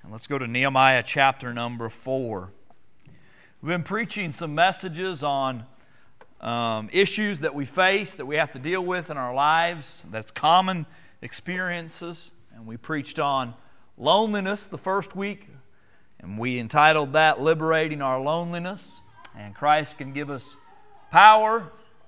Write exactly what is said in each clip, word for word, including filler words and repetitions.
Let's go to Nehemiah chapter number four. We've been preaching some messages on um, issues that we face, that we have to deal with in our lives, that's common experiences. And we preached on loneliness the first week, and we entitled that Liberating Our Loneliness. And Christ can give us power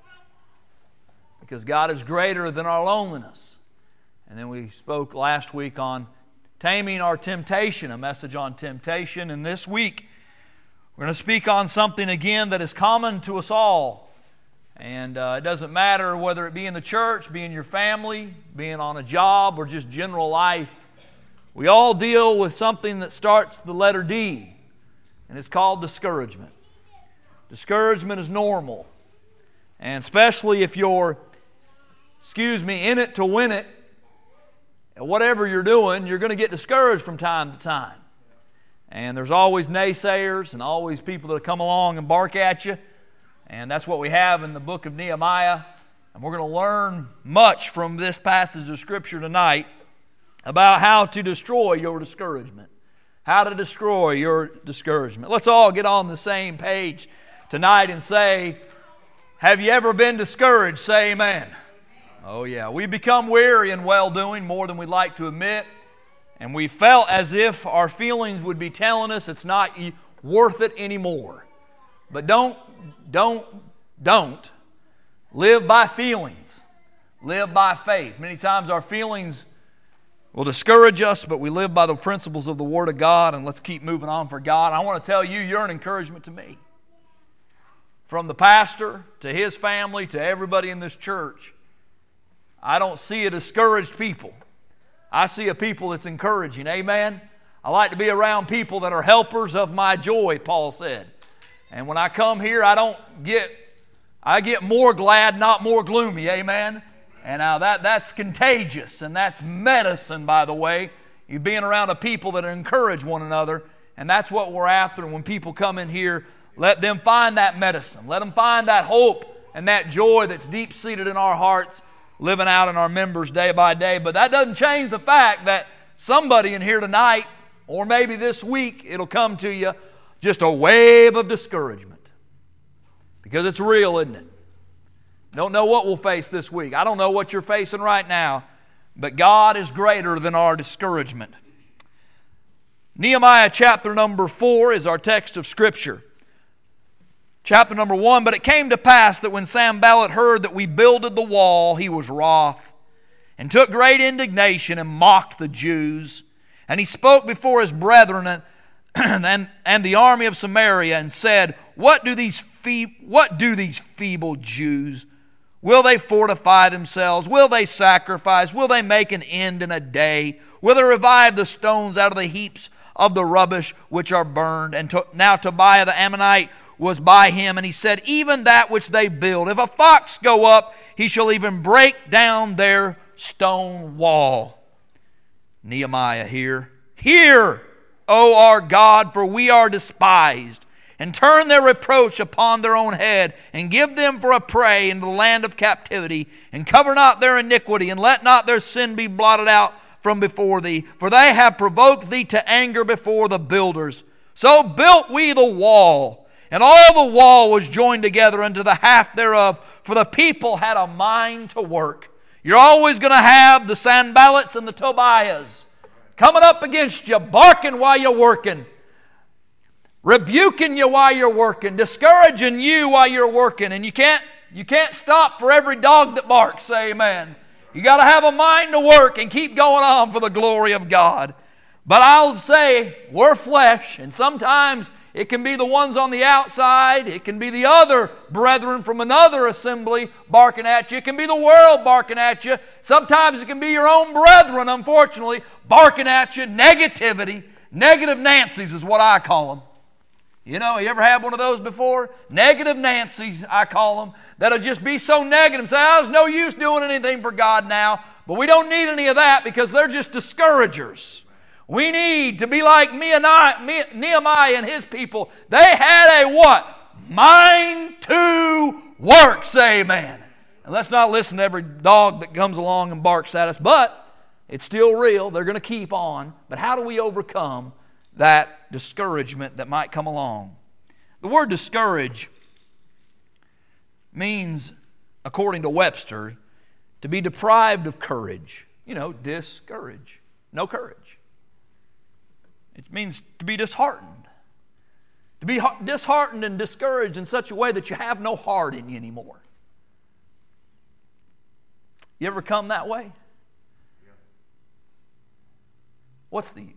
because God is greater than our loneliness. And then we spoke last week on Taming Our Temptation, a message on temptation. And this week, we're going to speak on something again that is common to us all. And uh, it doesn't matter whether it be in the church, be in your family, being on a job, or just general life. We all deal with something that starts with the letter D, and it's called discouragement. Discouragement is normal. And especially if you're, excuse me, in it to win it, and whatever you're doing, you're going to get discouraged from time to time. And there's always naysayers and always people that come along and bark at you. And that's what we have in the book of Nehemiah. And we're going to learn much from this passage of Scripture tonight about how to destroy your discouragement. How to destroy your discouragement. Let's all get on the same page tonight and say, have you ever been discouraged? Say amen. Oh yeah, we become weary in well-doing more than we'd like to admit. And we felt as if our feelings would be telling us it's not worth it anymore. But don't, don't, don't live by feelings. Live by faith. Many times our feelings will discourage us, but we live by the principles of the Word of God, and let's keep moving on for God. I want to tell you, you're an encouragement to me. From the pastor to his family to everybody in this church, I don't see a discouraged people. I see a people that's encouraging. Amen? I like to be around people that are helpers of my joy, Paul said. And when I come here, I don't get, I get more glad, not more gloomy. Amen? And now that, that's contagious, and that's medicine, by the way. You being around a people that encourage one another, and that's what we're after. And when people come in here, let them find that medicine. Let them find that hope and that joy that's deep-seated in our hearts, living out in our members day by day. But that doesn't change the fact that somebody in here tonight, or maybe this week, it'll come to you, just a wave of discouragement. Because it's real, isn't it? Don't know what we'll face this week. I don't know what you're facing right now, but God is greater than our discouragement. Nehemiah chapter number four is our text of Scripture. Chapter number one, but it came to pass that when Sanballat heard that we builded the wall, he was wroth, and took great indignation, and mocked the Jews. And he spoke before his brethren and, and, and the army of Samaria, and said, What do these fe- what do these feeble Jews? Will they fortify themselves? Will they sacrifice? Will they make an end in a day? Will they revive the stones out of the heaps of the rubbish which are burned? And to, now Tobiah the Ammonite was by him, and he said, Even that which they build, if a fox go up, he shall even break down their stone wall. Nehemiah here, Hear, O our God, for we are despised, and turn their reproach upon their own head, and give them for a prey in the land of captivity, and cover not their iniquity, and let not their sin be blotted out from before thee, for they have provoked thee to anger before the builders. So built we the wall, and all the wall was joined together unto the half thereof, for the people had a mind to work. You're always going to have the Sanballats and the Tobiahs coming up against you, barking while you're working, rebuking you while you're working, discouraging you while you're working. And you can't, you can't stop for every dog that barks, say amen. You got to have a mind to work and keep going on for the glory of God. But I'll say, we're flesh, and sometimes it can be the ones on the outside. It can be the other brethren from another assembly barking at you. It can be the world barking at you. Sometimes it can be your own brethren, unfortunately, barking at you. Negativity. Negative Nancy's is what I call them. You know, you ever had one of those before? Negative Nancy's, I call them. That'll just be so negative. Say, oh, there's no use doing anything for God now. But we don't need any of that because they're just discouragers. We need to be like Nehemiah and his people. They had a what? Mind to work, say amen. And let's not listen to every dog that comes along and barks at us, but it's still real. They're going to keep on. But how do we overcome that discouragement that might come along. The word discourage means, according to Webster, to be deprived of courage. You know, discourage. No courage. It means to be disheartened. To be disheartened and discouraged in such a way that you have no heart in you anymore. You ever come that way? Yeah. What's the use?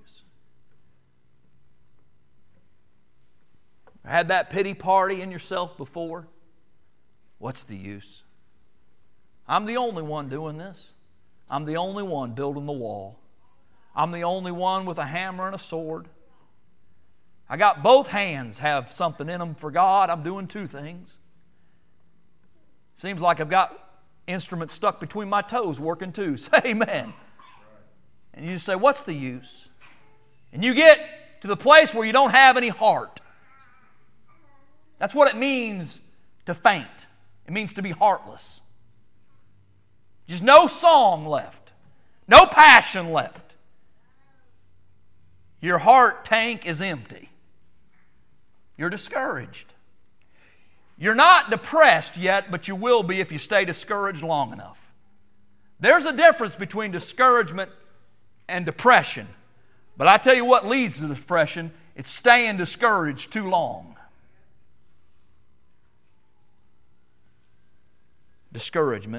Had that pity party in yourself before? What's the use? I'm the only one doing this. I'm the only one building the wall. I'm the only one with a hammer and a sword. I got both hands have something in them for God. I'm doing two things. Seems like I've got instruments stuck between my toes working too. Say amen. And you just say, what's the use? And you get to the place where you don't have any heart. That's what it means to faint. It means to be heartless. Just no song left. No passion left. Your heart tank is empty. You're discouraged. You're not depressed yet, but you will be if you stay discouraged long enough. There's a difference between discouragement and depression. But I tell you what leads to depression. It's staying discouraged too long. Discouragement.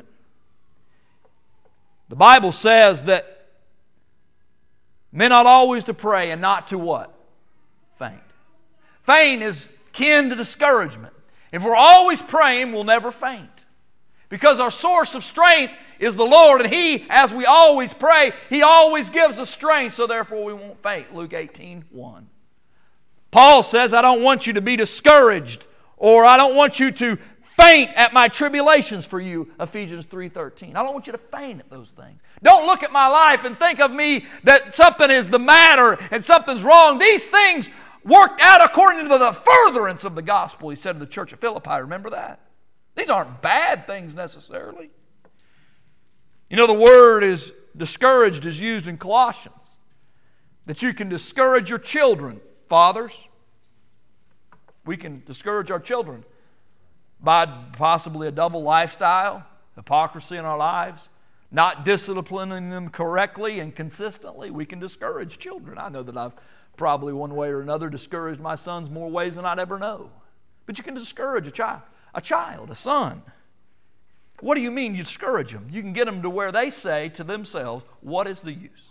The Bible says that men ought always to pray and not to what? Faint. Faint is kin to discouragement. If we're always praying, we'll never faint. Because our source of strength is the Lord, and He, as we always pray, He always gives us strength, so therefore we won't faint. Luke eighteen one. Paul says, I don't want you to be discouraged, or I don't want you to faint at my tribulations for you, Ephesians three thirteen. I don't want you to faint at those things. Don't look at my life and think of me that something is the matter and something's wrong. These things worked out according to the furtherance of the gospel, he said to the church of Philippi. Remember that? These aren't bad things necessarily. You know, the word is discouraged is used in Colossians. That you can discourage your children, fathers. We can discourage our children by possibly a double lifestyle, hypocrisy in our lives, not disciplining them correctly and consistently. We can discourage children. I know that I've probably one way or another discouraged my sons more ways than I'd ever know. But you can discourage a child, a child, a son. What do you mean you discourage them? You can get them to where they say to themselves, what is the use?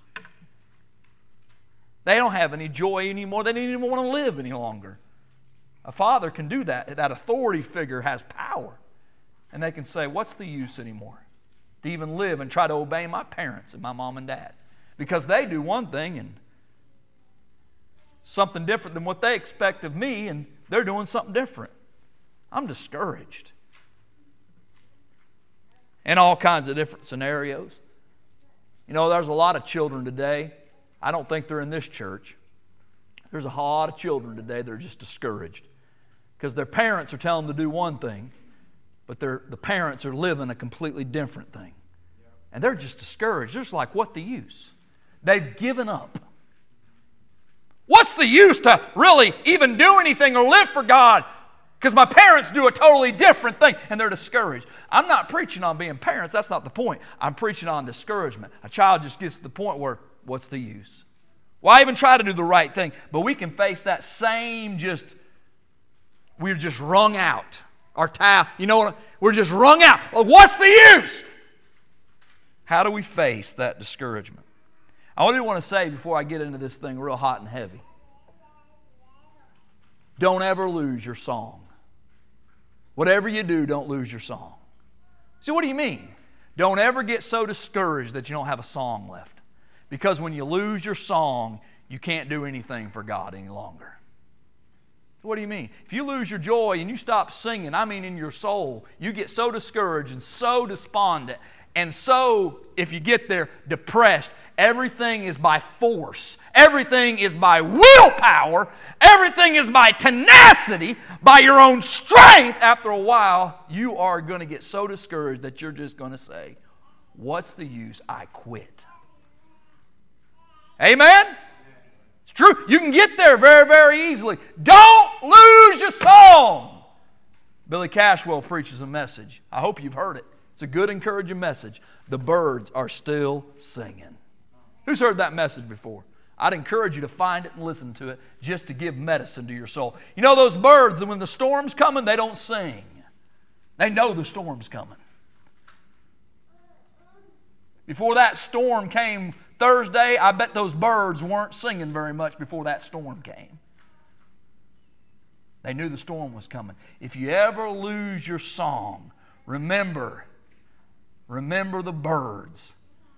They don't have any joy anymore. They don't even want to live any longer. A father can do that. That authority figure has power. And they can say, what's the use anymore to even live and try to obey my parents and my mom and dad? Because they do one thing and something different than what they expect of me, and they're doing something different. I'm discouraged. In all kinds of different scenarios. You know, there's a lot of children today. I don't think they're in this church. There's a lot of children today that are just discouraged because their parents are telling them to do one thing, but the parents are living a completely different thing. And they're just discouraged. They're just like, what the use? They've given up. What's the use to really even do anything or live for God? Because my parents do a totally different thing and they're discouraged. I'm not preaching on being parents. That's not the point. I'm preaching on discouragement. A child just gets to the point where, what's the use? Why even try to do the right thing? But we can face that same just, we're just wrung out. Our towel, you know what? We're just wrung out. Well, what's the use? How do we face that discouragement? I do want to say before I get into this thing real hot and heavy, don't ever lose your song. Whatever you do, don't lose your song. So what do you mean? Don't ever get so discouraged that you don't have a song left. Because when you lose your song, you can't do anything for God any longer. What do you mean? If you lose your joy and you stop singing, I mean in your soul, you get so discouraged and so despondent and so, if you get there, depressed. Everything is by force. Everything is by willpower. Everything is by tenacity, by your own strength. After a while, you are going to get so discouraged that you're just going to say, what's the use? I quit. Amen? It's true. You can get there very, very easily. Don't lose your song. Billy Cashwell preaches a message. I hope you've heard it. It's a good, encouraging message. The birds are still singing. Who's heard that message before? I'd encourage you to find it and listen to it just to give medicine to your soul. You know those birds, when the storm's coming, they don't sing. They know the storm's coming. Before that storm came Thursday, I bet those birds weren't singing very much before that storm came. They knew the storm was coming. If you ever lose your song, remember, remember the birds.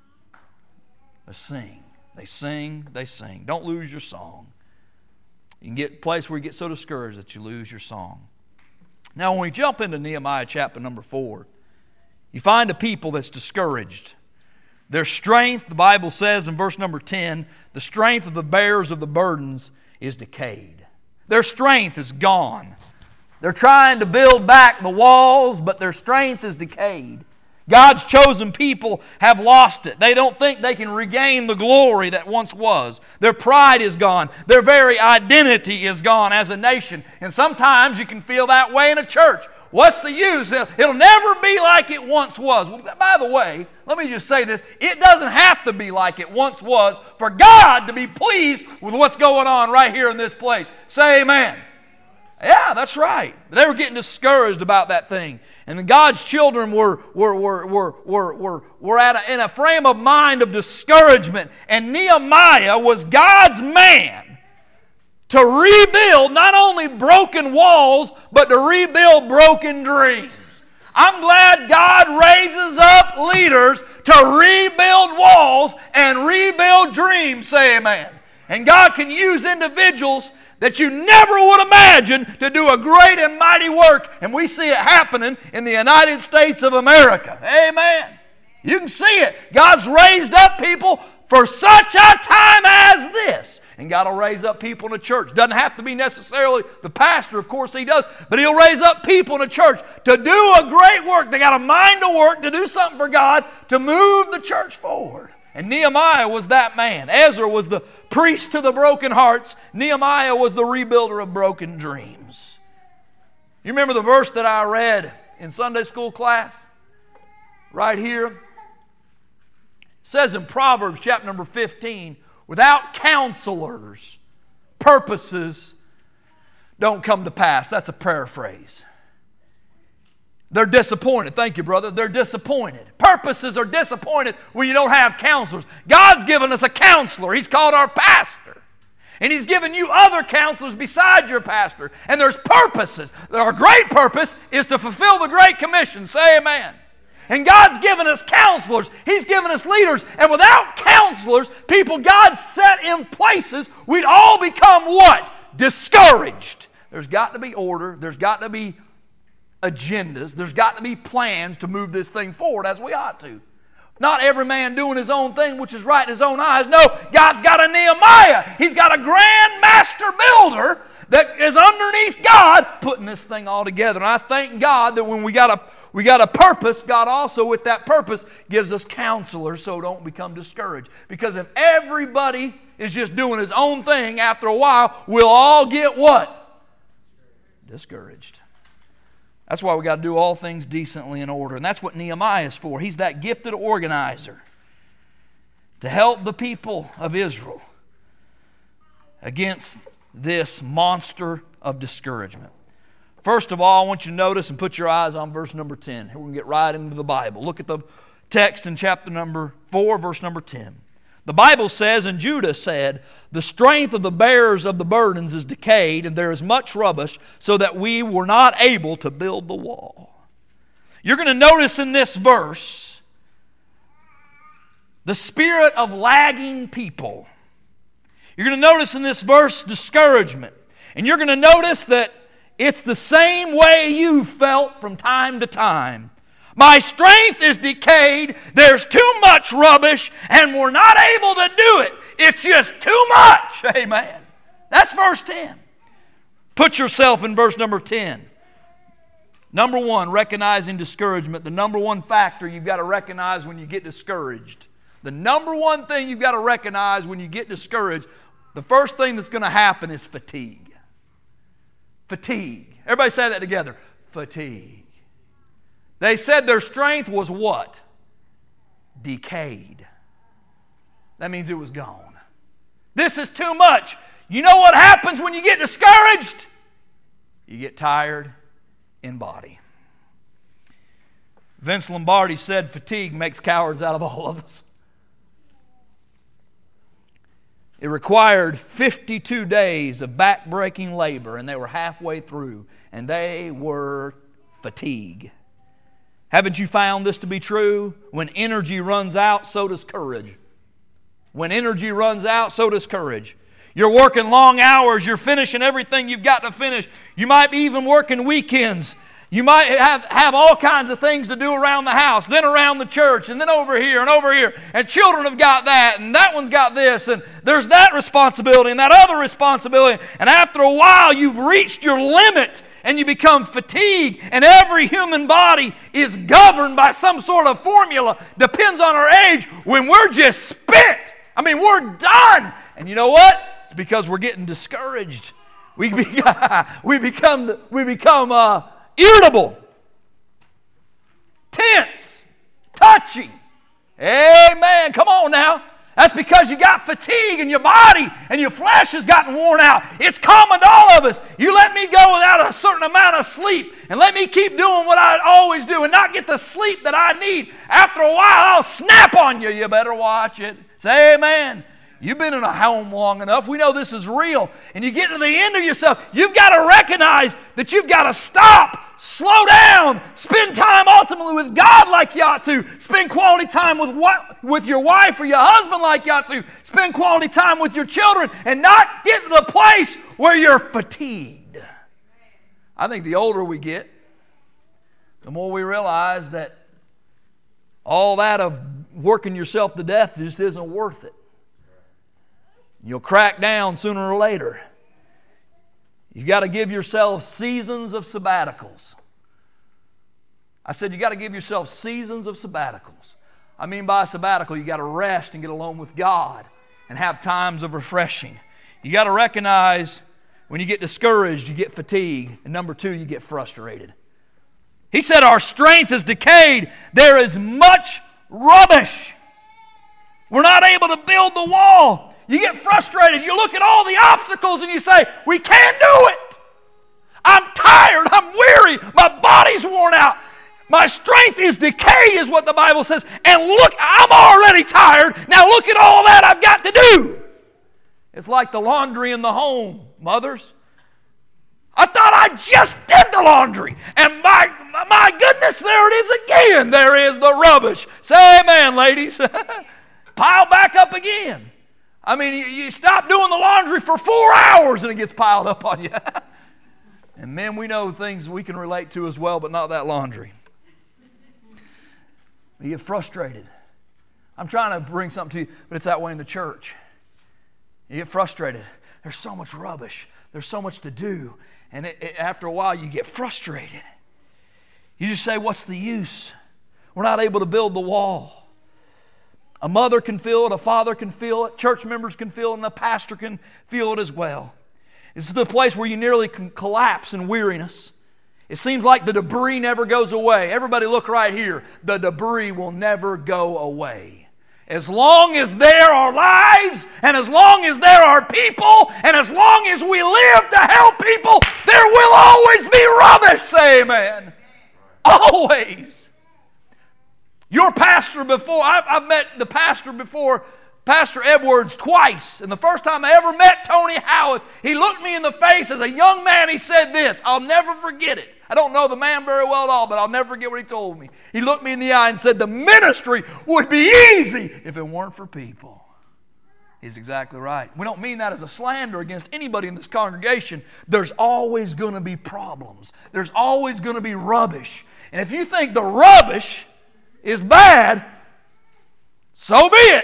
They sing, they sing, they sing. Don't lose your song. You can get a place where you get so discouraged that you lose your song. Now, when we jump into Nehemiah chapter number four, you find a people that's discouraged. Their strength, the Bible says in verse number ten, the strength of the bearers of the burdens is decayed. Their strength is gone. They're trying to build back the walls, but their strength is decayed. God's chosen people have lost it. They don't think they can regain the glory that once was. Their pride is gone. Their very identity is gone as a nation. And sometimes you can feel that way in a church. What's the use? It'll never be like it once was. Well, by the way, let me just say this. It doesn't have to be like it once was for God to be pleased with what's going on right here in this place. Say amen. Yeah, that's right. They were getting discouraged about that thing. And God's children were, were, were, were, were, were, were at a, in a frame of mind of discouragement. And Nehemiah was God's man to rebuild not only broken walls, but to rebuild broken dreams. I'm glad God raises up leaders to rebuild walls and rebuild dreams. Say amen. And God can use individuals that you never would imagine to do a great and mighty work. And we see it happening in the United States of America. Amen. You can see it. God's raised up people for such a time as this. And God will raise up people in the church. Doesn't have to be necessarily the pastor, of course He does, but He'll raise up people in the church to do a great work. They got a mind to work, to do something for God, to move the church forward. And Nehemiah was that man. Ezra was the priest to the broken hearts. Nehemiah was the rebuilder of broken dreams. You remember the verse that I read in Sunday school class? Right here. It says in Proverbs chapter number fifteen, without counselors, purposes don't come to pass. That's a paraphrase. They're disappointed. Thank you, brother. They're disappointed. Purposes are disappointed when you don't have counselors. God's given us a counselor. He's called our pastor. And He's given you other counselors beside your pastor. And there's purposes. Our great purpose is to fulfill the Great Commission. Say amen. And God's given us counselors. He's given us leaders. And without counselors, people God set in places, we'd all become what? Discouraged. There's got to be order. There's got to be agendas. There's got to be plans to move this thing forward as we ought to. Not every man doing his own thing, which is right in his own eyes. No, God's got a Nehemiah. He's got a grand master builder that is underneath God putting this thing all together. And I thank God that when we got a we got a purpose, God also with that purpose gives us counselors so don't become discouraged. Because if everybody is just doing his own thing, after a while, we'll all get what? Discouraged. That's why we got to do all things decently in order. And that's what Nehemiah is for. He's that gifted organizer to help the people of Israel against this monster of discouragement. First of all, I want you to notice and put your eyes on verse number ten. We're going to get right into the Bible. Look at the text in chapter number four, verse number ten. The Bible says, and Judah said, the strength of the bearers of the burdens is decayed, and there is much rubbish, so that we were not able to build the wall. You're going to notice in this verse the spirit of lagging people. You're going to notice in this verse discouragement. And you're going to notice that it's the same way you felt from time to time. My strength is decayed, there's too much rubbish, and we're not able to do it. It's just too much. Amen. That's verse ten. Put yourself in verse number ten. Number one, recognizing discouragement. The number one factor you've got to recognize when you get discouraged. The number one thing you've got to recognize when you get discouraged, the first thing that's going to happen is fatigue. Fatigue. Everybody say that together. Fatigue. They said their strength was what? Decayed. That means it was gone. This is too much. You know what happens when you get discouraged? You get tired in body. Vince Lombardi said fatigue makes cowards out of all of us. It required fifty-two days of back-breaking labor, and they were halfway through, and they were fatigued. Haven't you found this to be true? When energy runs out, so does courage. When energy runs out, so does courage. You're working long hours. You're finishing everything you've got to finish. You might be even working weekends. You might have, have all kinds of things to do around the house, then around the church, and then over here and over here. And children have got that, and that one's got this, and there's that responsibility and that other responsibility. And after a while, you've reached your limit, and you become fatigued. And every human body is governed by some sort of formula. Depends on our age. When we're just spent, I mean, we're done. And you know what? It's because we're getting discouraged. We, be, we become, we become uh, irritable, tense, touchy. Amen. Come on now. That's because you got fatigue in your body and your flesh has gotten worn out. It's common to all of us. You let me go without a certain amount of sleep and let me keep doing what I always do and not get the sleep that I need. After a while, I'll snap on you. You better watch it. Say amen. You've been in a home long enough. We know this is real. And you get to the end of yourself. You've got to recognize that you've got to stop, slow down, spend time ultimately with God like you ought to. Spend quality time with what, with your wife or your husband like you ought to. Spend quality time with your children and not get to the place where you're fatigued. I think the older we get, the more we realize that all that of working yourself to death just isn't worth it. You'll crack down sooner or later. You've got to give yourself seasons of sabbaticals. I said you got to give yourself seasons of sabbaticals. I mean by a sabbatical, you got to rest and get alone with God and have times of refreshing. You got to recognize when you get discouraged, you get fatigued. And number two, you get frustrated. He said our strength is decayed. There is much rubbish. We're not able to build the wall. You get frustrated. You look at all the obstacles and you say, we can't do it. I'm tired. I'm weary. My body's worn out. My strength is decayed is what the Bible says. And look, I'm already tired. Now look at all that I've got to do. It's like the laundry in the home, mothers. I thought I just did the laundry. And my, my goodness, there it is again. There is the rubbish. Say amen, ladies. Pile back up again. I mean, you, you stop doing the laundry for four hours and it gets piled up on you. And men, we know things we can relate to as well, but not that laundry. You get frustrated. I'm trying to bring something to you, but it's that way in the church. You get frustrated. There's so much rubbish. There's so much to do. And it, it, after a while, you get frustrated. You just say, what's the use? We're not able to build the wall. A mother can feel it, a father can feel it, church members can feel it, and a pastor can feel it as well. This is the place where you nearly can collapse in weariness. It seems like the debris never goes away. Everybody look right here. The debris will never go away. As long as there are lives, and as long as there are people, and as long as we live to help people, there will always be rubbish. Say amen. Always. Your pastor before, I've, I've met the pastor before, Pastor Edwards, twice. And the first time I ever met Tony Howitt, he looked me in the face as a young man. He said this, I'll never forget it. I don't know the man very well at all, but I'll never forget what he told me. He looked me in the eye and said, the ministry would be easy if it weren't for people. He's exactly right. We don't mean that as a slander against anybody in this congregation. There's always going to be problems. There's always going to be rubbish. And if you think the rubbish is bad, so be it.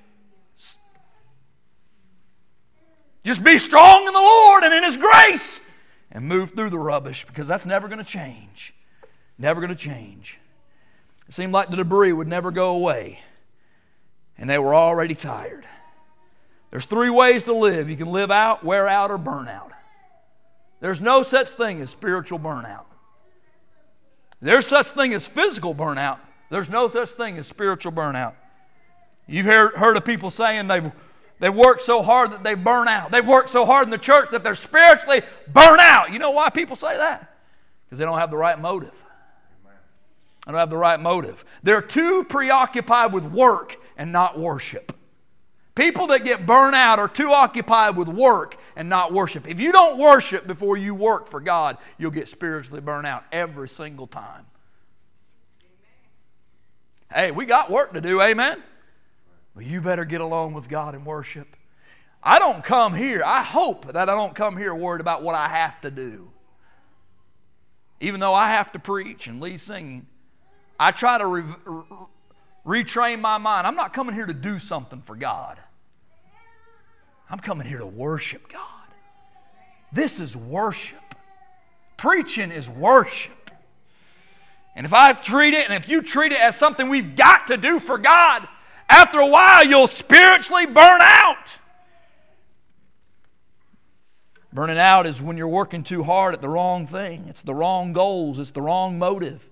Just be strong in the Lord and in His grace and move through the rubbish, because that's never going to change. Never going to change. It seemed like the debris would never go away, and they were already tired. There's three ways to live. You can live out, wear out, or burn out. There's no such thing as spiritual burnout. There's such thing as physical burnout. There's no such thing as spiritual burnout. You've heard, heard of people saying they've, they've worked so hard that they burn out. They've worked so hard in the church that they're spiritually burnt out. You know why people say that? Because they don't have the right motive. They don't have the right motive. They're too preoccupied with work and not worship. People that get burnt out are too occupied with work and not worship. If you don't worship before you work for God, you'll get spiritually burnt out every single time. Hey, we got work to do, amen? Well, you better get along with God and worship. I don't come here, I hope that I don't come here worried about what I have to do. Even though I have to preach and lead singing, I try to re- re- retrain my mind. I'm not coming here to do something for God. I'm coming here to worship God. This is worship. Preaching is worship. And if I treat it, and if you treat it as something we've got to do for God, after a while you'll spiritually burn out. Burning out is when you're working too hard at the wrong thing. It's the wrong goals. It's the wrong motive.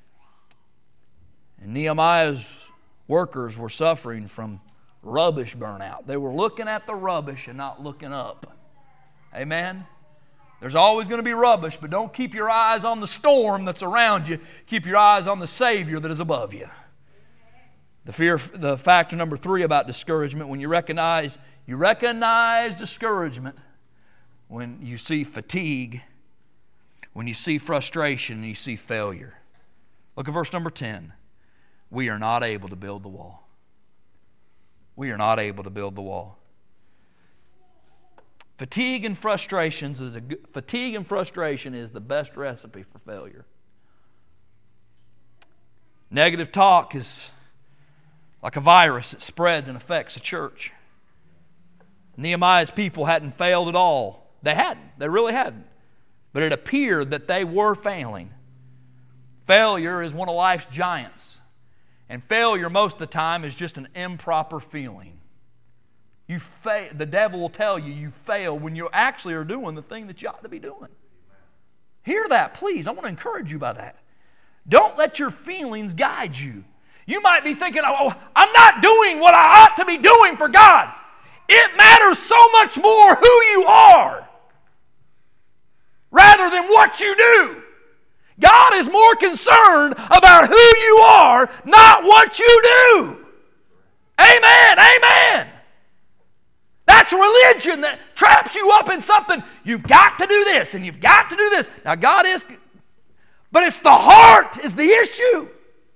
And Nehemiah's workers were suffering from rubbish burnout. They were looking at the rubbish and not looking up. Amen? There's always going to be rubbish, but don't keep your eyes on the storm that's around you. Keep your eyes on the Savior that is above you. The fear, the factor number three about discouragement, when you recognize, you recognize discouragement when you see fatigue, when you see frustration, and you see failure. Look at verse number ten. We are not able to build the wall. We are not able to build the wall. Fatigue and frustrations is a fatigue and frustration is the best recipe for failure. Negative talk is like a virus. It spreads and affects the church. Nehemiah's people hadn't failed at all. They hadn't. They really hadn't. But it appeared that they were failing. Failure is one of life's giants. And failure most of the time is just an improper feeling. You fail, the devil will tell you you fail when you actually are doing the thing that you ought to be doing. Hear that, please. I want to encourage you by that. Don't let your feelings guide you. You might be thinking, oh, I'm not doing what I ought to be doing for God. It matters so much more who you are rather than what you do. God is more concerned about who you are, not what you do. Amen, amen. That's religion that traps you up in something. You've got to do this and you've got to do this. Now God is, but it's the heart is the issue.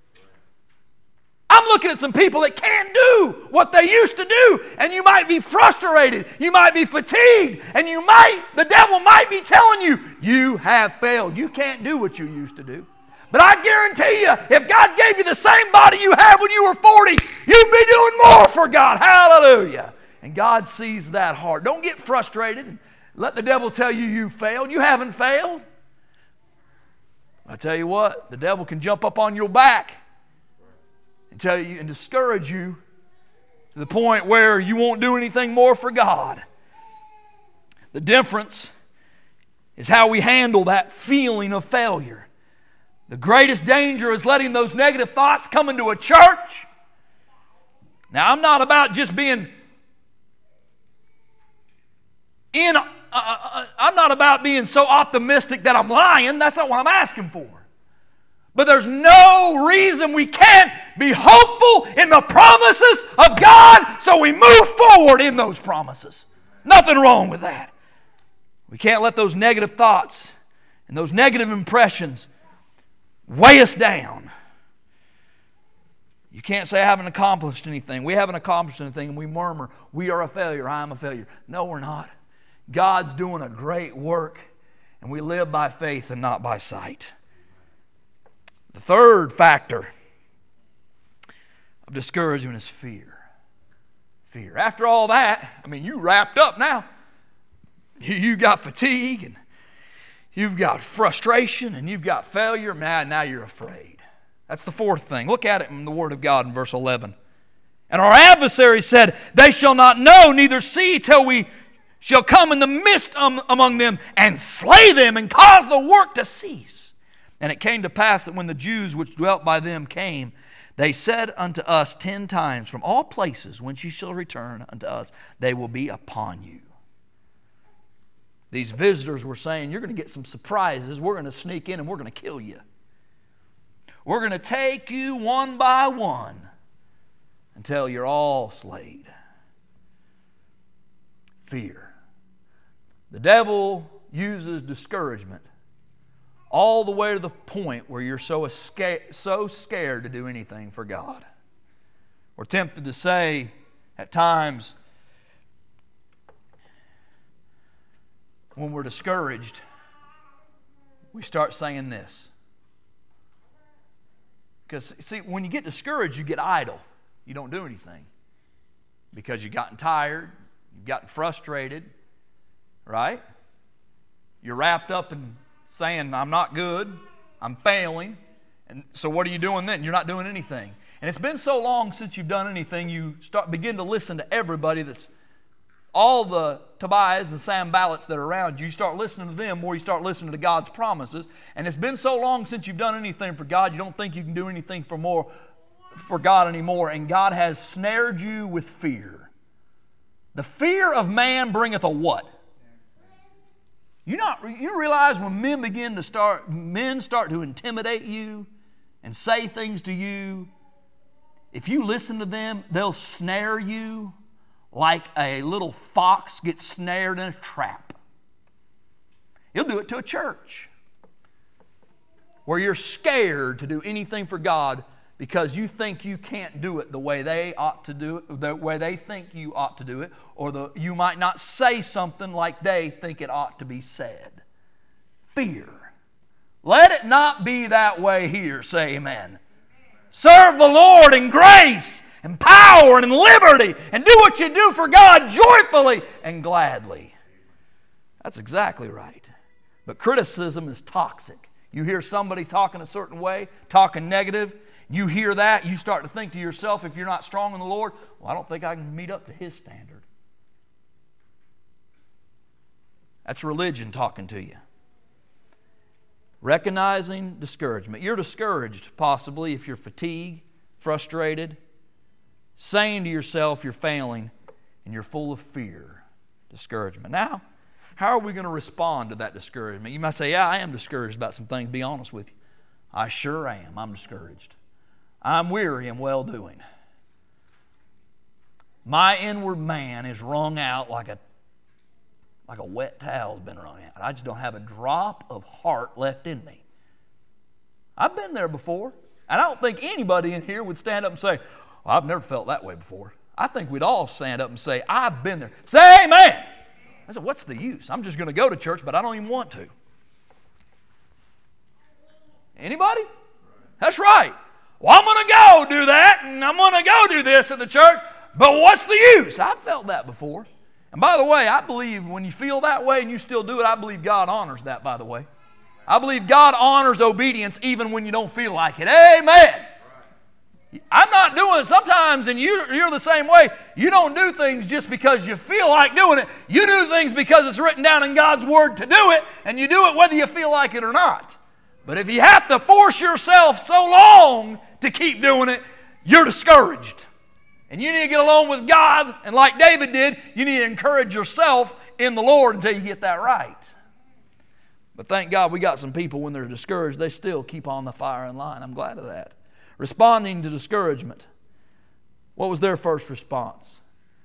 I'm looking at some people that can't do what they used to do, and you might be frustrated, you might be fatigued, and you might, the devil might be telling you, you have failed. You can't do what you used to do. But I guarantee you, if God gave you the same body you had when you were forty, you'd be doing more for God. Hallelujah. And God sees that heart. Don't get frustrated and let the devil tell you you failed. You haven't failed. I tell you what, the devil can jump up on your back and tell you and discourage you to the point where you won't do anything more for God. The difference is how we handle that feeling of failure. The greatest danger is letting those negative thoughts come into a church. Now, I'm not about just being in, uh, uh, I'm not about being so optimistic that I'm lying. That's not what I'm asking for. But there's no reason we can't be hopeful in the promises of God, so we move forward in those promises. Nothing wrong with that. We can't let those negative thoughts and those negative impressions weigh us down. You can't say I haven't accomplished anything. We haven't accomplished anything and we murmur, we are a failure, I am a failure. No, we're not. God's doing a great work and we live by faith and not by sight. The third factor of discouragement is fear. Fear. After all that, I mean, you wrapped up now. You, you got fatigue and you've got frustration and you've got failure. Man, now you're afraid. That's the fourth thing. Look at it in the Word of God in verse eleven. And our adversary said, They shall not know, neither see, till we shall come in the midst um, among them, and slay them, and cause the work to cease. And it came to pass that when the Jews which dwelt by them came, they said unto us ten times, From all places whence ye shall return unto us, they will be upon you. These visitors were saying, You're going to get some surprises. We're going to sneak in and we're going to kill you. We're going to take you one by one until you're all slayed. Fear. The devil uses discouragement all the way to the point where you're so scared, so scared to do anything for God. We're tempted to say at times when we're discouraged, we start saying this. Because, see, when you get discouraged, you get idle. You don't do anything. Because you've gotten tired, you've gotten frustrated, right? You're wrapped up in saying, I'm not good, I'm failing. And so what are you doing then? You're not doing anything. And it's been so long since you've done anything, you start begin to listen to everybody that's all the Tobias and Sanballats that are around you. You start listening to them more you start listening to God's promises. And it's been so long since you've done anything for God, you don't think you can do anything for more for God anymore. And God has snared you with fear. The fear of man bringeth a what? You not you realize when men begin to start men start to intimidate you and say things to you, if you listen to them, they'll snare you like a little fox gets snared in a trap. He'll do it to a church where you're scared to do anything for God because you think you can't do it the way they ought to do it, the way they think you ought to do it, or the, you might not say something like they think it ought to be said. Fear. Let it not be that way here. Say amen. Serve the Lord in grace and power and in liberty, and do what you do for God joyfully and gladly. That's exactly right. But criticism is toxic. You hear somebody talking a certain way, talking negative, you hear that, you start to think to yourself, if you're not strong in the Lord, well, I don't think I can meet up to His standard. That's religion talking to you. Recognizing discouragement. You're discouraged, possibly, if you're fatigued, frustrated, saying to yourself you're failing, and you're full of fear, discouragement. Now, how are we going to respond to that discouragement? You might say, yeah, I am discouraged about some things. Be honest with you. I sure am. I'm discouraged. I'm weary in well-doing. My inward man is wrung out like a, like a wet towel has been wrung out. I just don't have a drop of heart left in me. I've been there before. And I don't think anybody in here would stand up and say, well, I've never felt that way before. I think we'd all stand up and say, I've been there. Say amen. I said, what's the use? I'm just going to go to church, but I don't even want to. Anybody? That's right. Well, I'm going to go do that, and I'm going to go do this at the church, but what's the use? I've felt that before. And by the way, I believe when you feel that way and you still do it, I believe God honors that, by the way. I believe God honors obedience even when you don't feel like it. Amen. I'm not doing it sometimes, and you, you're the same way. You don't do things just because you feel like doing it. You do things because it's written down in God's Word to do it, and you do it whether you feel like it or not. But if you have to force yourself so long to keep doing it, you're discouraged. And you need to get along with God, and like David did, you need to encourage yourself in the Lord until you get that right. But thank God we got some people, when they're discouraged, they still keep on the fire in line. I'm glad of that. Responding to discouragement. What was their first response?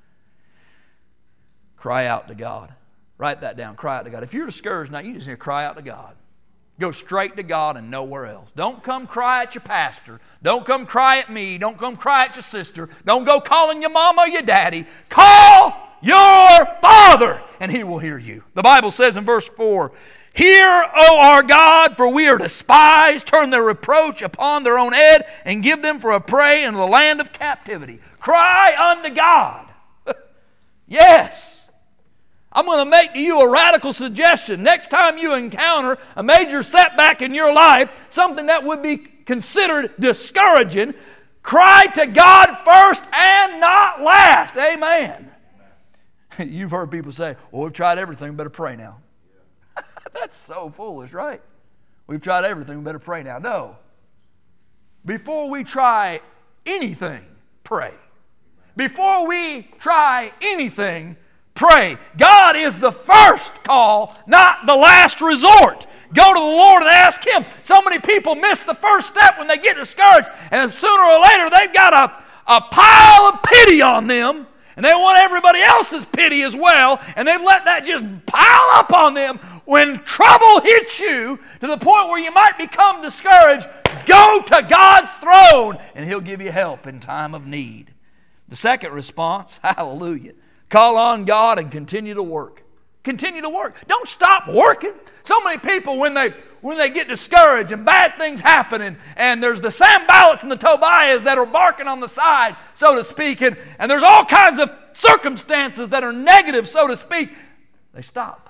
Cry out to God. Write that down. Cry out to God. If you're discouraged now, you just need to cry out to God. Go straight to God and nowhere else. Don't come cry at your pastor. Don't come cry at me. Don't come cry at your sister. Don't go calling your mama or your daddy. Call your Father and He will hear you. The Bible says in verse four, Hear, O our God, for we are despised. Turn their reproach upon their own head and give them for a prey in the land of captivity. Cry unto God. Yes. I'm going to make to you a radical suggestion. Next time you encounter a major setback in your life, something that would be considered discouraging, Cry to God first and not last. Amen. You've heard people say, well, we've tried everything, we better pray now. That's so foolish, right? We've tried everything, we better pray now. No. Before we try anything, pray. Before we try anything, pray. God is the first call, not the last resort. Go to the Lord and ask Him. So many people miss the first step when they get discouraged, and sooner or later they've got a, a pile of pity on them, and they want everybody else's pity as well, and they've let that just pile up on them. When trouble hits you to the point where you might become discouraged, go to God's throne, and He'll give you help in time of need. The second response, hallelujah, call on God and continue to work. Continue to work. Don't stop working. So many people, when they when they get discouraged and bad things happen, and, and there's the Sanballats and the Tobiahs that are barking on the side, so to speak, and, and there's all kinds of circumstances that are negative, so to speak, they stop.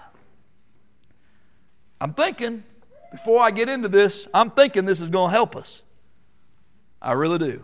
I'm thinking, before I get into this, I'm thinking this is going to help us. I really do.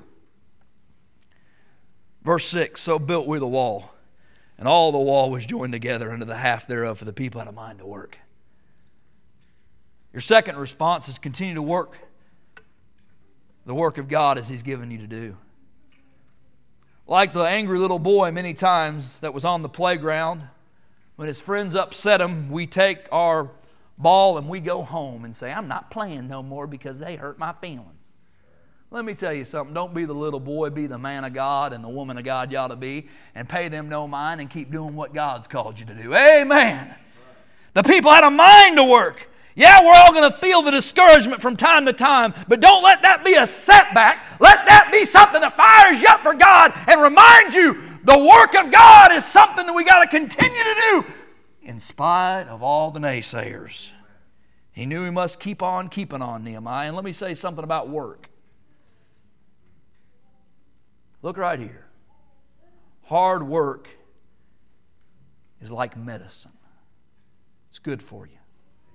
Verse six, so built we the wall, and all the wall was joined together unto the half thereof, for the people had a mind to work. Your second response is continue to work the work of God as He's given you to do. Like the angry little boy many times that was on the playground, when his friends upset him, we take our ball and we go home and say, I'm not playing no more because they hurt my feelings. Let me tell you something. Don't be the little boy. Be the man of God and the woman of God you ought to be, and pay them no mind and keep doing what God's called you to do. Amen. The people had a mind to work. Yeah, we're all going to feel the discouragement from time to time, but don't let that be a setback. Let that be something that fires you up for God and reminds you the work of God is something that we got to continue to do in spite of all the naysayers. He knew he must keep on keeping on, Nehemiah. And let me say something about work. Look right here. Hard work is like medicine. It's good for you.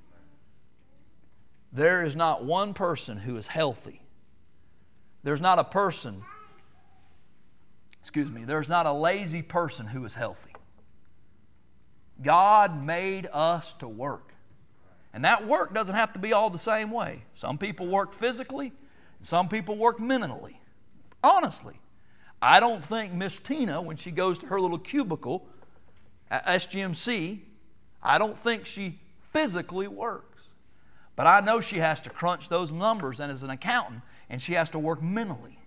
There is not one person who is healthy. There's not a person, excuse me, there's not a lazy person who is healthy. God made us to work. And that work doesn't have to be all the same way. Some people work physically, and some people work mentally. Honestly, I don't think Miss Tina, when she goes to her little cubicle at S G M C, I don't think she physically works. But I know she has to crunch those numbers, and as an accountant, and she has to work mentally.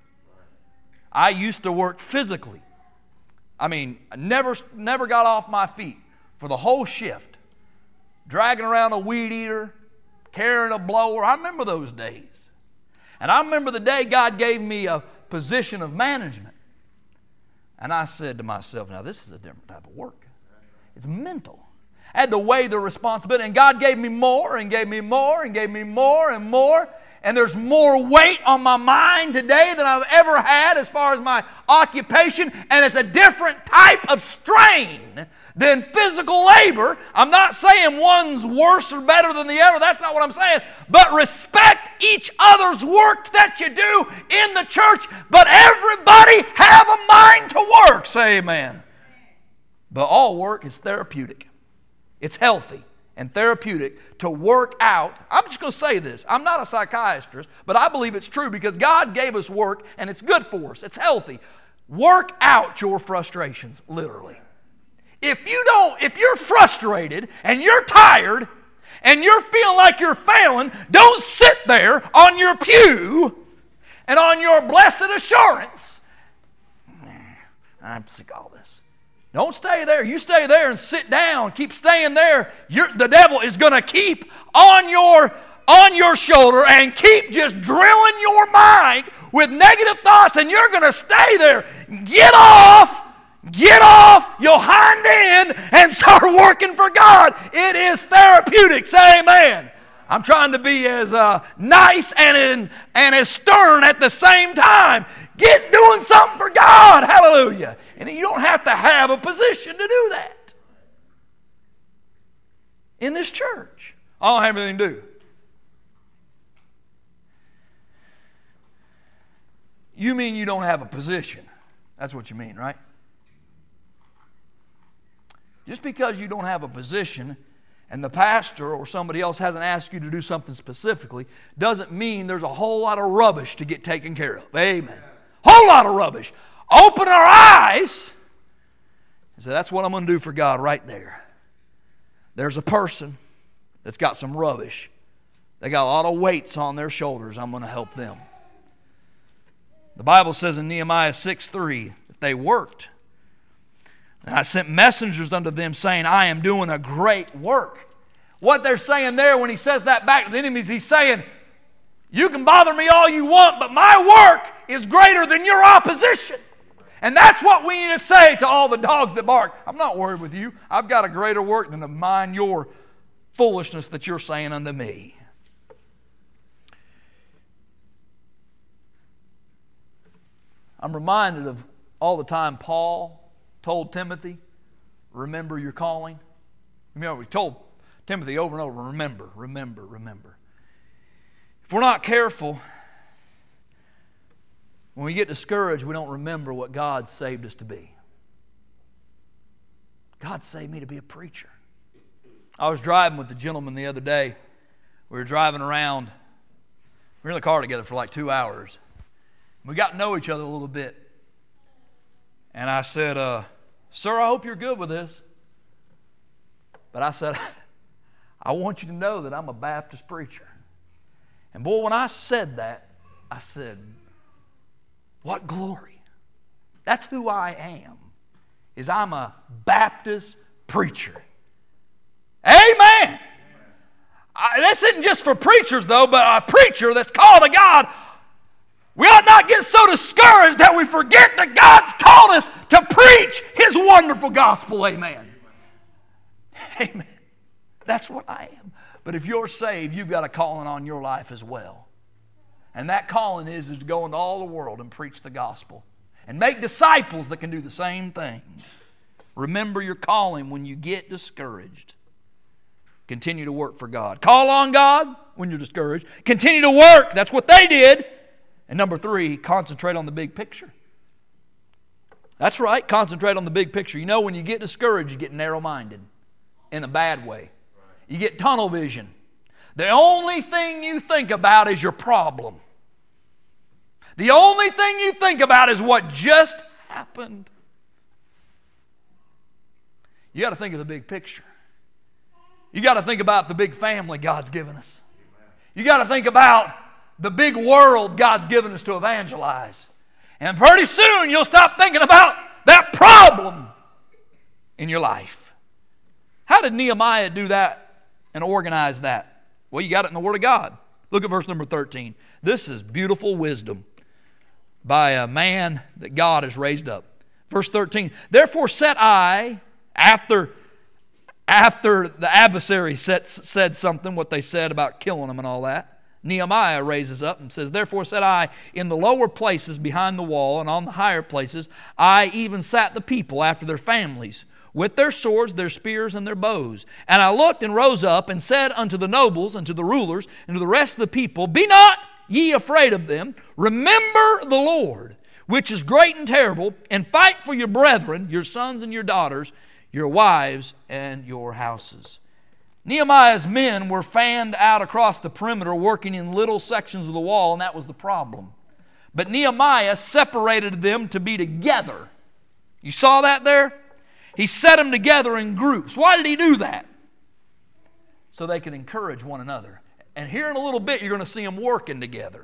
I used to work physically. I mean, I never, never got off my feet for the whole shift. Dragging around a weed eater, carrying a blower. I remember those days. And I remember the day God gave me a position of management. And I said to myself, now this is a different type of work. It's mental. I had to weigh the responsibility. And God gave me more and gave me more and gave me more and more. And there's more weight on my mind today than I've ever had as far as my occupation. And it's a different type of strain than physical labor. I'm not saying one's worse or better than the other. That's not what I'm saying. But respect each other's work that you do in the church. But everybody have a mind to work. Say amen. But all work is therapeutic. It's healthy and therapeutic to work out. I'm just going to say this. I'm not a psychiatrist, but I believe it's true because God gave us work and it's good for us. It's healthy. Work out your frustrations, literally. If you don't, if you're frustrated and you're tired and you're feeling like you're failing, don't sit there on your pew and on your blessed assurance. I'm sick of all this. Don't stay there. You stay there and sit down. Keep staying there. You're, the devil is going to keep on your, on your shoulder and keep just drilling your mind with negative thoughts, and you're going to stay there. Get off. Get off. You'll hind in and start working for God. It is therapeutic. Say amen. I'm trying to be as uh, nice and, in, and as stern at the same time. Get doing something for God. Hallelujah. And you don't have to have a position to do that. In this church. I don't have anything to do. You mean you don't have a position. That's what you mean, right? Just because you don't have a position and the pastor or somebody else hasn't asked you to do something specifically doesn't mean there's a whole lot of rubbish to get taken care of. Amen. Whole lot of rubbish. Open our eyes and say, that's what I'm going to do for God right there. There's a person that's got some rubbish. They got a lot of weights on their shoulders. I'm going to help them. The Bible says in Nehemiah six three that they worked. And I sent messengers unto them saying, I am doing a great work. What they're saying there when he says that back to the enemies, he's saying, you can bother me all you want, but my work is greater than your opposition. And that's what we need to say to all the dogs that bark. I'm not worried with you. I've got a greater work than to mind your foolishness that you're saying unto me. I'm reminded of all the time Paul told Timothy, remember your calling. You know, we told Timothy over and over, remember, remember, remember. If we're not careful, when we get discouraged, we don't remember what God saved us to be. God saved me to be a preacher. I was driving with a gentleman the other day. We were driving around. We were in the car together for like two hours. We got to know each other a little bit. And I said, uh, sir, I hope you're good with this. But I said, I want you to know that I'm a Baptist preacher. And boy, when I said that, I said, what glory. That's who I am, is I'm a Baptist preacher. Amen. I, this isn't just for preachers, though, but a preacher that's called to God. We ought not get so discouraged that we forget that God's called us to preach His wonderful gospel. Amen. Amen. That's what I am. But if you're saved, you've got a calling on your life as well. And that calling is, is to go into all the world and preach the gospel. And make disciples that can do the same thing. Remember your calling when you get discouraged. Continue to work for God. Call on God when you're discouraged. Continue to work. That's what they did. And number three, concentrate on the big picture. That's right, concentrate on the big picture. You know, when you get discouraged, you get narrow-minded in a bad way. You get tunnel vision. The only thing you think about is your problem. The only thing you think about is what just happened. You got to think of the big picture. You got to think about the big family God's given us. You got to think about the big world God's given us to evangelize. And pretty soon you'll stop thinking about that problem in your life. How did Nehemiah do that and organize that? Well, you got it in the Word of God. Look at verse number thirteen. This is beautiful wisdom by a man that God has raised up. Verse thirteen. Therefore said I, after, after the adversary said, said something, what they said about killing them and all that, Nehemiah raises up and says, therefore said I, in the lower places behind the wall and on the higher places, I even sat the people after their families, with their swords, their spears, and their bows. And I looked and rose up and said unto the nobles and to the rulers and to the rest of the people, be not ye afraid of them. Remember the Lord, which is great and terrible, and fight for your brethren, your sons and your daughters, your wives and your houses. Nehemiah's men were fanned out across the perimeter, working in little sections of the wall, and that was the problem. But Nehemiah separated them to be together. You saw that there? He set them together in groups. Why did he do that? So they could encourage one another. And here in a little bit, you're going to see them working together.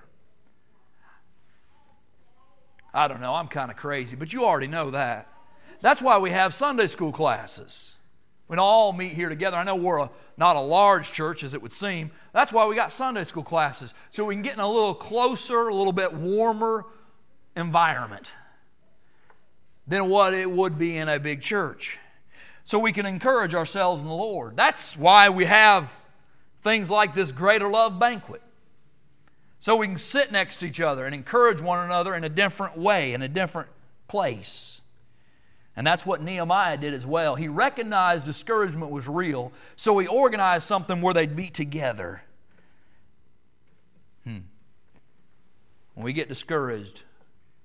I don't know, I'm kind of crazy, but you already know that. That's why we have Sunday school classes. We don't all meet here together. I know we're a, not a large church as it would seem. That's why we got Sunday school classes, so we can get in a little closer, a little bit warmer environment than what it would be in a big church. So we can encourage ourselves in the Lord. That's why we have things like this Greater Love Banquet. So we can sit next to each other and encourage one another in a different way, in a different place. And that's what Nehemiah did as well. He recognized discouragement was real, so he organized something where they'd meet together. Hmm. When we get discouraged,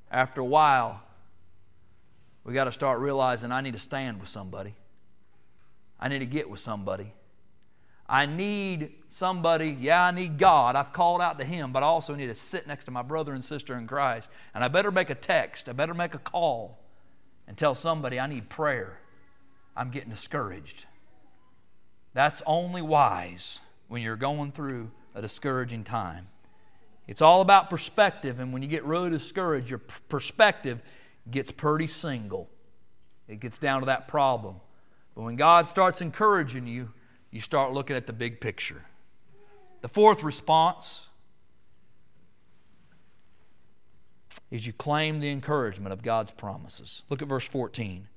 after a while, we got to start realizing I need to stand with somebody. I need to get with somebody. I need somebody, yeah, I need God. I've called out to Him, but I also need to sit next to my brother and sister in Christ. And I better make a text. I better make a call and tell somebody I need prayer. I'm getting discouraged. That's only wise when you're going through a discouraging time. It's all about perspective, and when you get really discouraged, your perspective gets pretty single. It gets down to that problem. But when God starts encouraging you, you start looking at the big picture. The fourth response is you claim the encouragement of God's promises. Look at verse fourteen.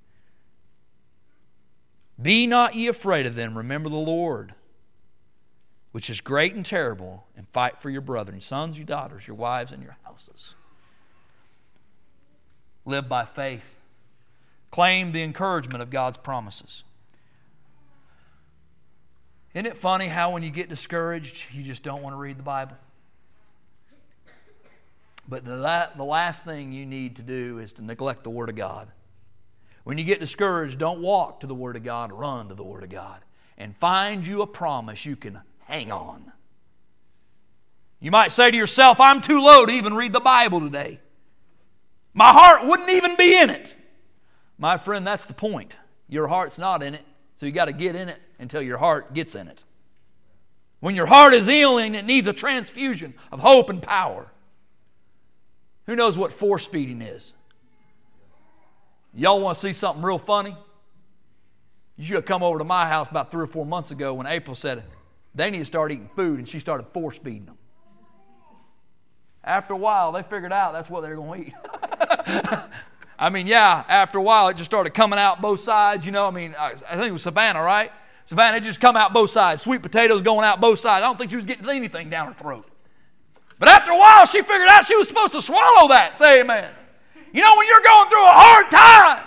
Be not ye afraid of them, remember the Lord, which is great and terrible, and fight for your brethren, your sons, your daughters, your wives, and your houses. Live by faith. Claim the encouragement of God's promises. Isn't it funny how when you get discouraged, you just don't want to read the Bible? But the, la- the last thing you need to do is to neglect the Word of God. When you get discouraged, don't walk to the Word of God, run to the Word of God. And find you a promise you can hang on. You might say to yourself, I'm too low to even read the Bible today. My heart wouldn't even be in it. My friend, that's the point. Your heart's not in it, so you got to get in it until your heart gets in it. When your heart is ailing, it needs a transfusion of hope and power. Who knows what force feeding is? Y'all want to see something real funny? You should have come over to my house about three or four months ago when April said they need to start eating food, and she started force feeding them. After a while, they figured out that's what they were going to eat. I mean, yeah, after a while, it just started coming out both sides. You know, I mean, I, I think it was Savannah, right? Savannah, it just come out both sides. Sweet potatoes going out both sides. I don't think she was getting anything down her throat. But after a while, she figured out she was supposed to swallow that. Say amen. You know, when you're going through a hard time,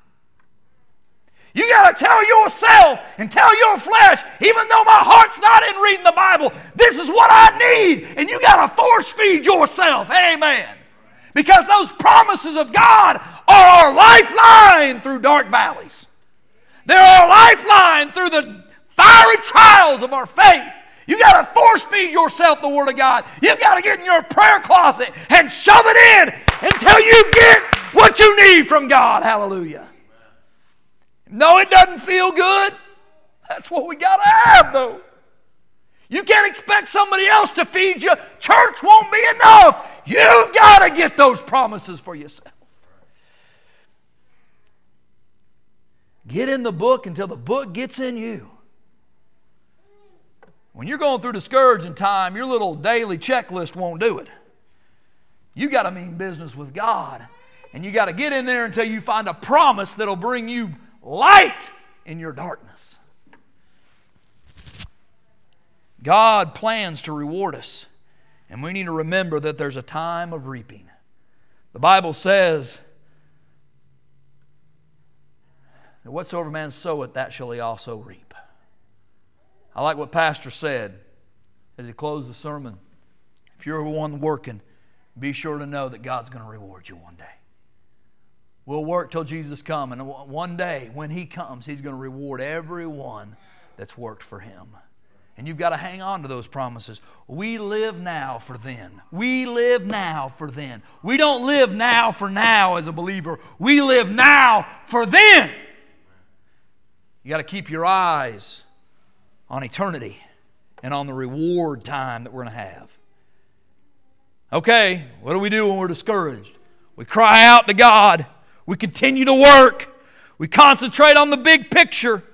you got to tell yourself and tell your flesh, even though my heart's not in reading the Bible, this is what I need. And you got to force feed yourself. Amen. Because those promises of God are our lifeline through dark valleys. They're our lifeline through the fiery trials of our faith. You got to force feed yourself the Word of God. You've got to get in your prayer closet and shove it in until you get what you need from God. Hallelujah. No, it doesn't feel good. That's what we got to have, though. You can't expect somebody else to feed you. Church won't be enough. You've got to get those promises for yourself. Get in the book until the book gets in you. When you're going through discouraging time, your little daily checklist won't do it. You got to mean business with God. And you got to get in there until you find a promise that'll bring you light in your darkness. God plans to reward us. And we need to remember that there's a time of reaping. The Bible says that whatsoever man soweth, that shall he also reap. I like what Pastor said as he closed the sermon. If you're the one working, be sure to know that God's going to reward you one day. We'll work till Jesus comes, and one day when He comes, He's going to reward everyone that's worked for Him. And you've got to hang on to those promises. We live now for then. We live now for then. We don't live now for now as a believer. We live now for then. You got to keep your eyes on eternity and on the reward time that we're going to have. Okay, what do we do when we're discouraged? We cry out to God. We continue to work. We concentrate on the big picture.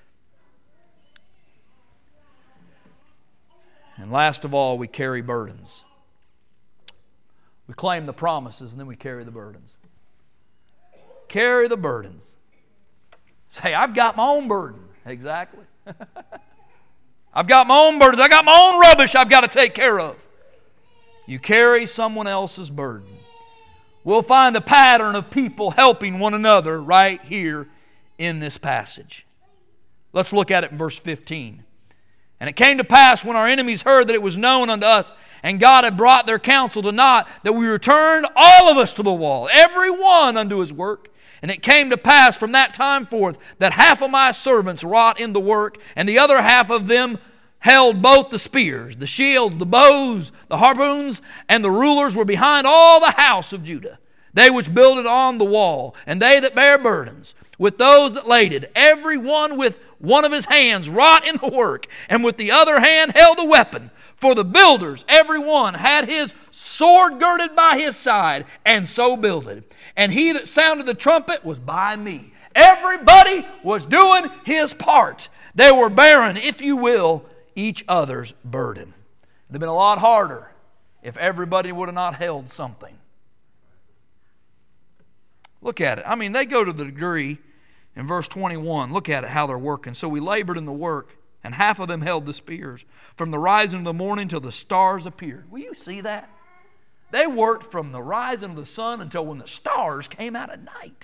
And last of all, we carry burdens. We claim the promises and then we carry the burdens. Carry the burdens. Say, I've got my own burden. Exactly. I've got my own burdens. I got my own rubbish I've got to take care of. You carry someone else's burden. We'll find a pattern of people helping one another right here in this passage. Let's look at it in verse fifteen. And it came to pass when our enemies heard that it was known unto us, and God had brought their counsel to naught, that we returned all of us to the wall, every one unto his work. And it came to pass from that time forth that half of my servants wrought in the work, and the other half of them held both the spears, the shields, the bows, the harpoons, and the rulers were behind all the house of Judah. They which builded on the wall, and they that bare burdens, with those that laded, every one with one of his hands wrought in the work, and with the other hand held a weapon. For the builders, every one had his sword girded by his side, and so builded. And he that sounded the trumpet was by me. Everybody was doing his part. They were bearing, if you will, each other's burden. It would have been a lot harder if everybody would have not held something. Look at it. I mean, they go to the degree in verse twenty-one. Look at it, how they're working. So we labored in the work, and half of them held the spears, from the rising of the morning till the stars appeared. Will you see that? They worked from the rising of the sun until when the stars came out at night.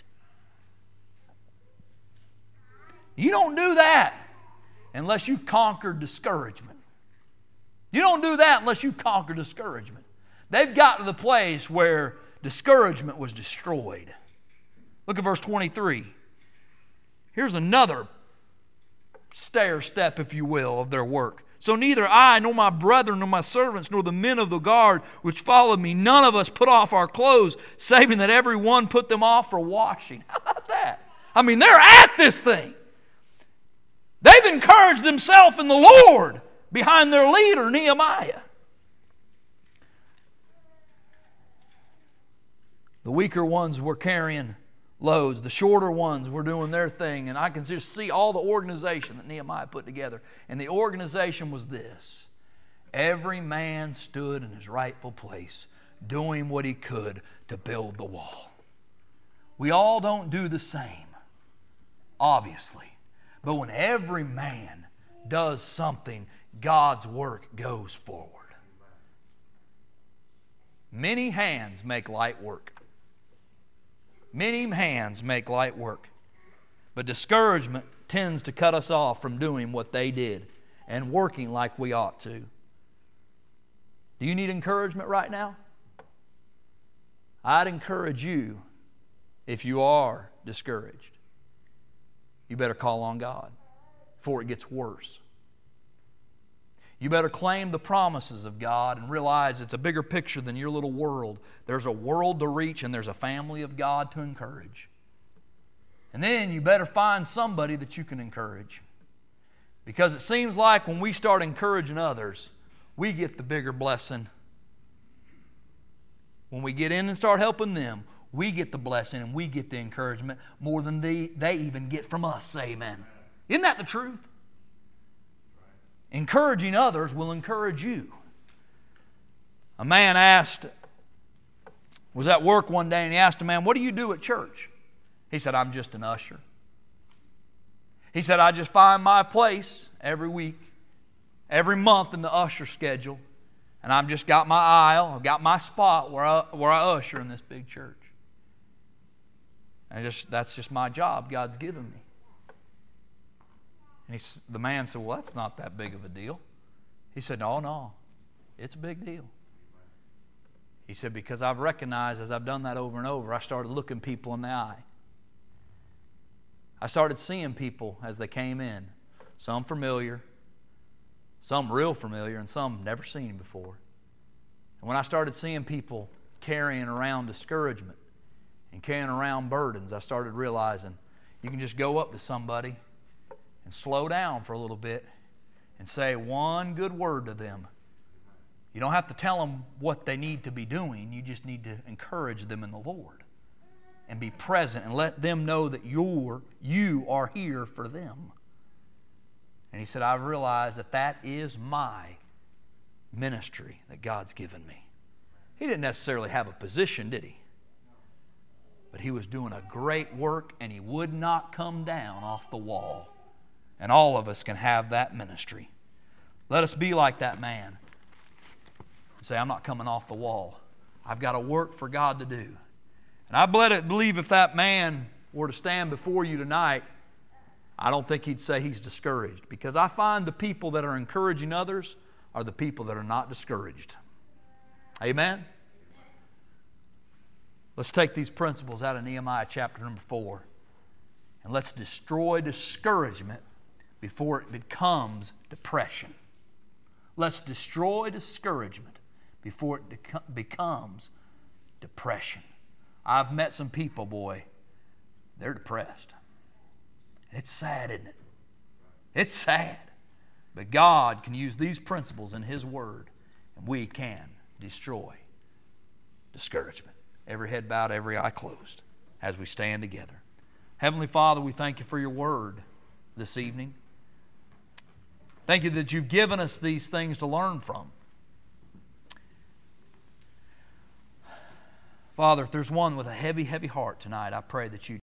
You don't do that unless you've conquered discouragement. You don't do that unless you've conquered discouragement. They've got to the place where discouragement was destroyed. Look at verse twenty-three. Here's another stair step, if you will, of their work. So neither I, nor my brethren, nor my servants, nor the men of the guard which followed me, none of us put off our clothes, saving that every one put them off for washing. How about that? I mean, they're at this thing. They've encouraged themselves in the Lord behind their leader, Nehemiah. The weaker ones were carrying loads. The shorter ones were doing their thing. And I can just see all the organization that Nehemiah put together. And the organization was this. Every man stood in his rightful place, doing what he could to build the wall. We all don't do the same, obviously. But when every man does something, God's work goes forward. Many hands make light work. Many hands make light work. But discouragement tends to cut us off from doing what they did and working like we ought to. Do you need encouragement right now? I'd encourage you, if you are discouraged, you better call on God before it gets worse. You better claim the promises of God and realize it's a bigger picture than your little world. There's a world to reach and there's a family of God to encourage. And then you better find somebody that you can encourage. Because it seems like when we start encouraging others, we get the bigger blessing. When we get in and start helping them, we get the blessing and we get the encouragement more than they, they even get from us. Say amen. Isn't that the truth? Encouraging others will encourage you. A man asked, was at work one day and he asked a man, what do you do at church? He said, I'm just an usher. He said, I just find my place every week, every month in the usher schedule, and I've just got my aisle, I've got my spot where I, where I usher in this big church. And just that's just my job God's given me. And he, the man said, well, that's not that big of a deal. He said, no, no, it's a big deal. He said, because I've recognized as I've done that over and over, I started looking people in the eye. I started seeing people as they came in, some familiar, some real familiar, and some never seen before. And when I started seeing people carrying around discouragement and carrying around burdens, I started realizing you can just go up to somebody and slow down for a little bit and say one good word to them. You don't have to tell them what they need to be doing. You just need to encourage them in the Lord and be present and let them know that you're, you are here for them. And he said, I've realized that that is my ministry that God's given me. He didn't necessarily have a position, did he? But he was doing a great work and he would not come down off the wall. And all of us can have that ministry. Let us be like that man. And say, I'm not coming off the wall. I've got a work for God to do. And I believe if that man were to stand before you tonight I don't think he'd say he's discouraged, because I find the people that are encouraging others are the people that are not discouraged. Amen? Let's take these principles out of Nehemiah chapter number four, and let's destroy discouragement before it becomes depression. Let's destroy discouragement before it de- becomes depression. I've met some people, boy, they're depressed. It's sad, isn't it? It's sad. But God can use these principles in His Word, and we can destroy discouragement. Every head bowed, every eye closed, as we stand together. Heavenly Father, we thank You for Your Word this evening. Thank You that You've given us these things to learn from. Father, if there's one with a heavy, heavy heart tonight, I pray that You